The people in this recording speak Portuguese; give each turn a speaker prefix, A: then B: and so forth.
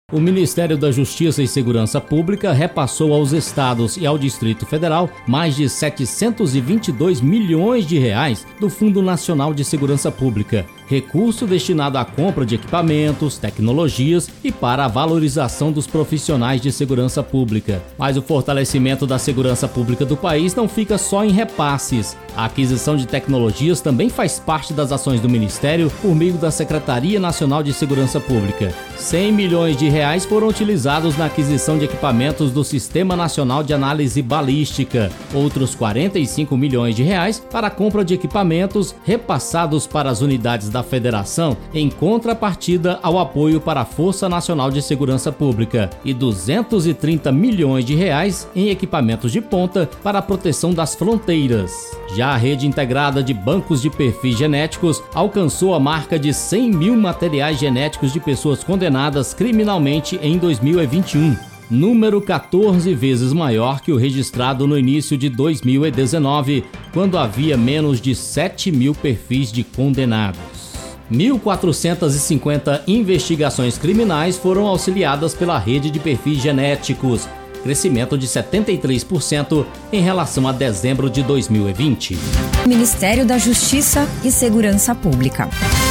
A: O Ministério da Justiça e Segurança Pública repassou aos estados e ao Distrito Federal mais de 722 milhões de reais do Fundo Nacional de Segurança Pública, recurso destinado à compra de equipamentos, tecnologias e para a valorização dos profissionais de segurança pública. Mas o fortalecimento da segurança pública do país não fica só em repasses. A aquisição de tecnologias também faz parte das ações do Ministério por meio da Secretaria Nacional de Segurança Pública. 100 milhões de reais foram utilizados na aquisição de equipamentos do Sistema Nacional de Análise Balística. Outros 45 milhões de reais para a compra de equipamentos repassados para as unidades da Federação em contrapartida ao apoio para a Força Nacional de Segurança Pública e 230 milhões de reais em equipamentos de ponta para a proteção das fronteiras. Já a rede integrada de bancos de perfis genéticos alcançou a marca de 100 mil materiais genéticos de pessoas condenadas criminalmente em 2021. Número 14 vezes maior que o registrado no início de 2019, quando havia menos de 7 mil perfis de condenados. 1.450 investigações criminais foram auxiliadas pela rede de perfis genéticos, crescimento de 73% em relação a dezembro de 2020.
B: Ministério da Justiça e Segurança Pública.